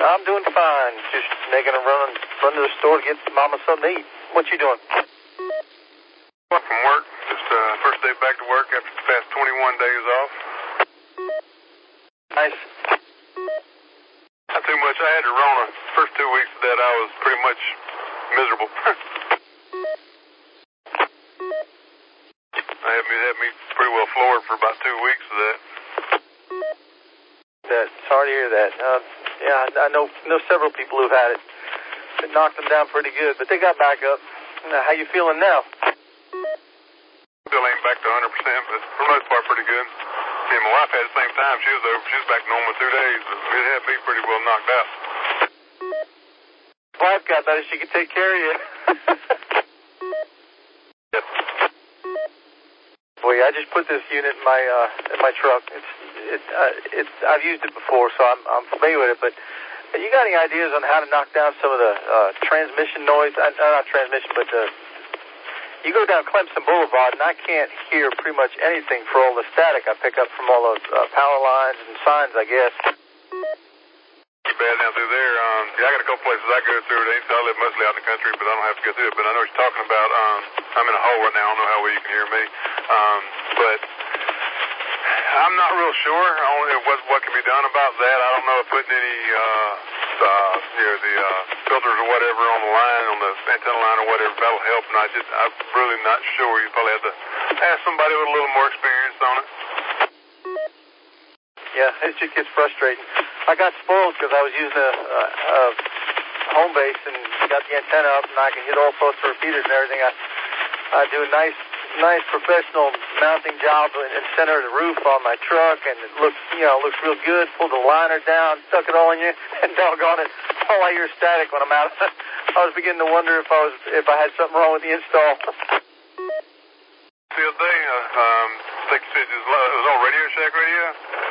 I'm doing fine. Just making a run to the store to get Mama something to eat. What you doing? From work. Just first day back to work after the past 21 days off. Nice. Not too much. I had Rona. First 2 weeks of that, I was pretty much miserable. had me pretty well floored for about 2 weeks of that. Sorry to hear that. Yeah, I know several people who've had it. It knocked them down pretty good, but they got back up. How you feeling now? Still ain't back to 100%, but for the most part, pretty good. Yeah, my wife had the same time. She was back normal in 2 days, but it had me pretty well knocked out. Wife got better. She could take care of you. Yep. Boy, I just put this unit in my truck. I've used it before, so I'm familiar with it. But you got any ideas on how to knock down some of the transmission noise? Not transmission, but you go down Clemson Boulevard, and I can't hear pretty much anything for all the static I pick up from all those power lines and signs, I guess. Bad down through there. Yeah, I got a couple places I go through. I live mostly out in the country, but I don't have to go through it. But I know what you're talking about. I'm in a hole right now. I don't know how well you can hear me. But I'm not real sure on what can be done about that. I don't know if putting any the filters or whatever on the line, on the antenna line or whatever, that'll help. And I'm really not sure. You probably have to ask somebody with a little more experience on it. Yeah, it just gets frustrating. I got spoiled because I was using a home base and got the antenna up, and I can hit all sorts of repeaters and everything. I do a nice professional mounting job in the center of the roof on my truck, and it looks real good. Pulled the liner down, stuck it all in you, and doggone it, all I hear is static when I'm out. I was beginning to wonder if I had something wrong with the install. The other day, like you said, it was on Radio Shack Radio.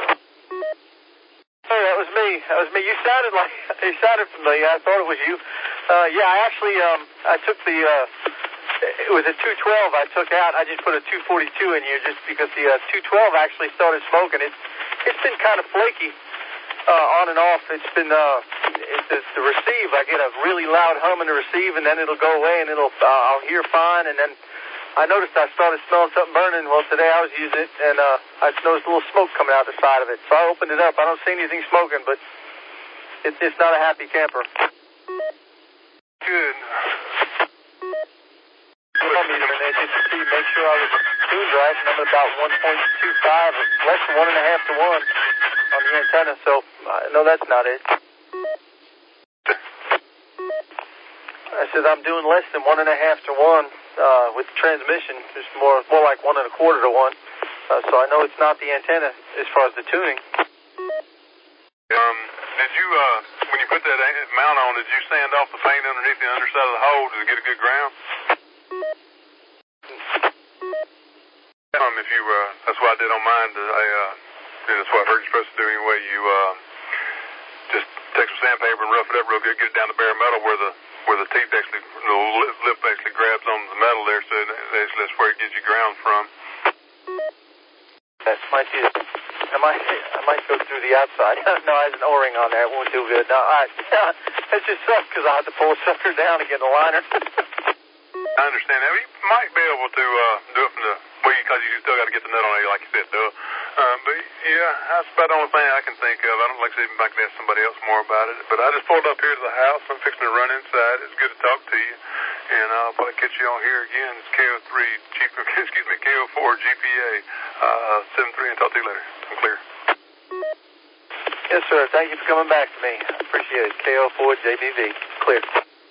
Oh, that was me. You sounded familiar. I thought it was you. Yeah, I took the, it was a 212 I took out. I just put a 242 in here just because the 212 actually started smoking. It's been kind of flaky, on and off. It's been, the receive. I get a really loud hum in the receive, and then it'll go away, and I'll hear fine, and then I noticed I started smelling something burning. Well, today I was using it, and I noticed a little smoke coming out the side of it. So I opened it up. I don't see anything smoking, but it's not a happy camper. Good. Just to see, make sure I was tuned right, and I'm at about 1.25, or less than 1.5 to 1 on the antenna. So no, that's not it. I said I'm doing less than 1.5 to 1 with the transmission. It's more like 1.25 to 1. So I know it's not the antenna as far as the tuning. Did you when you put that mount on, did you sand off the paint underneath the underside of the hole to get a good ground? If you that's what I did on mine. That's what I heard you're supposed to do anyway. You just take some sandpaper and rough it up real good, get it down to bare metal where the teeth actually, the lip actually grabs on the metal there, so that's where it gives you ground from. That might be it. I might go through the outside. No, I had an O-ring on there. It won't do good. No, it just sucks because I have to pull a sucker down to get the liner. I understand that. You might be able to do it from the because you still got to get the nut on it, like you said, though. But yeah, that's about the only thing I can think of. I don't like to even like to ask somebody else more about it. But I just pulled up here to the house. I'm fixing to run inside. It's good to talk to you, and I'll probably catch you on here again. It's KO4 GPA 73, and talk to you later. I'm clear. Yes, sir. Thank you for coming back to me. I appreciate it. KO4 JBV. Clear.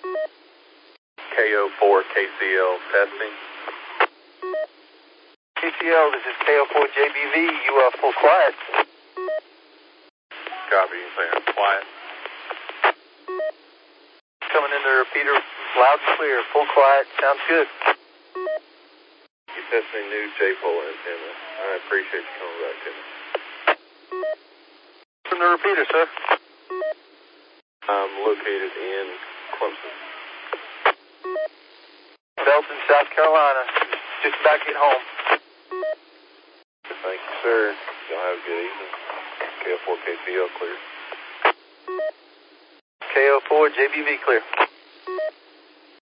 KO4 KCL testing. KCL, this is KO4 JBV. You are full quiet. Copy. You saying quiet? Coming in the repeater loud and clear. Full quiet. Sounds good. You testing new J-pole antenna. I appreciate you coming back to me. From the repeater, sir. I'm located in Clemson. Belton, South Carolina. Just about to get home. Thank you, sir. Y'all have a good evening. KO4 KCL clear. KO4, JBV clear.